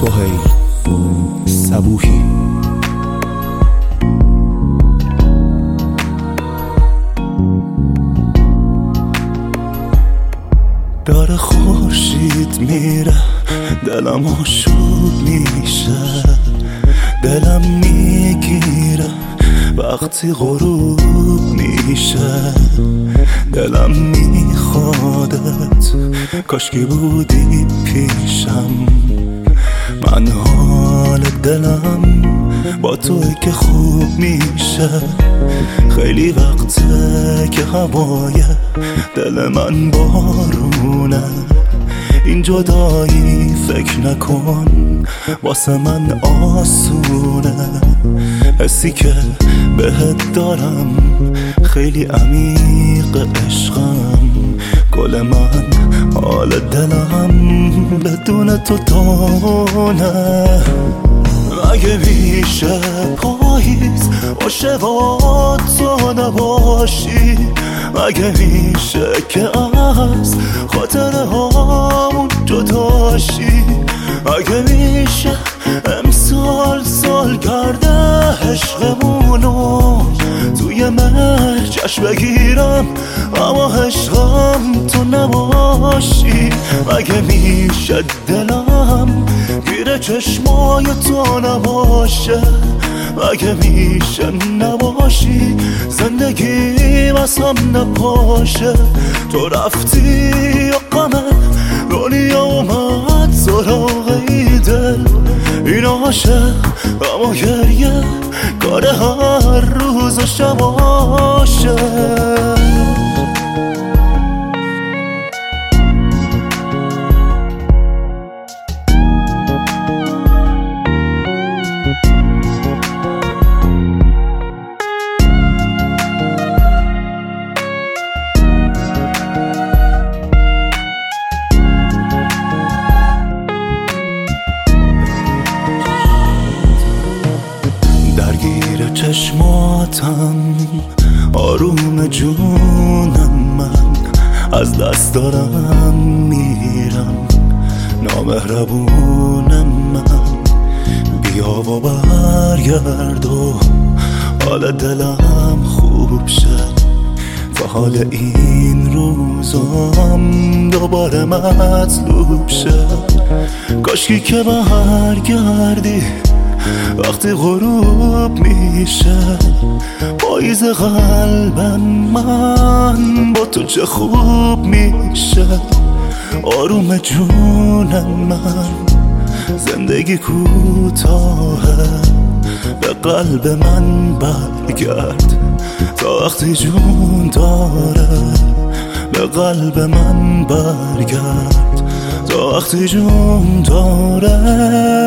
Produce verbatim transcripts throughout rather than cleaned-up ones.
سهیل صبوحی. داره خورشید میره دلم آشوب میشه، دلم میگیره وقتی غروب میشه، دلم میخوادت کاشکی بودی پیشم. من حال دلم با توی که خوب میشه، خیلی وقته که هوای دل من بارونه. این جدایی فکر نکن واسه من آسونه، حسی که بهت دارم خیلی عمیق عشقم. گل من حال دلم بدون تو دونه. مگه میشه پاییز باشه با تو نباشی؟ مگه میشه که از خاطره هامون جداشی؟ مگه میشه امسال سال کرده عشقمونو توی مهر جشن بگیرم اما عشقم تو نباشی؟ مگه میشه دلم گیر چشمای تو نباشه؟ مگه میشه نباشی زندگی واسم نپاشه؟ تو رفتی و غمه دنیا اومد سراغ ای دل. این عاشق اما گریه کار هر روز و شباشه. درگیر چشماتم آروم جونم، من از دست دارم میرم نامهربونم. من بیا و برگرد و حال دلم خوب شد تا حال این روزام دوباره مطلوب شد. کاشکی که برگردی وقتی غروب میشه، پاییز قلبم من با تو چه خوب میشه. آروم جونم من زندگی کوتاهه، به قلب من برگرد تا وقتی جون داره. به قلب من برگرد تا وقتی جون داره.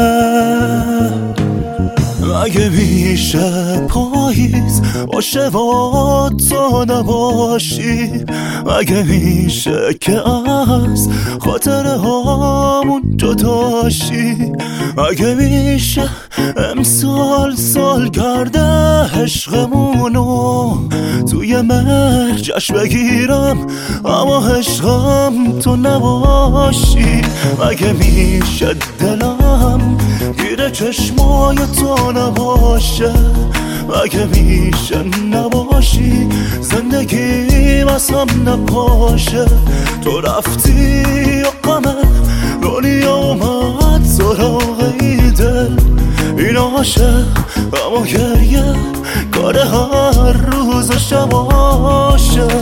مگه میشه پاییز باشه با تو نباشی؟ مگه میشه که از خاطره هامون جداشی؟ مگه میشه امسال سال کرده عشقمونو توی مهر جشن بگیرم اما عشقم تو نباشی؟ مگه میشه دلم گیر چشمای تو نباشه؟ مگه میشه نباشی زندگی واسم نپاشه؟ تو رفتی و غمه دنیا اومد سراغ ای دل. این عاشق اما گریه کار هر روز و شباشه.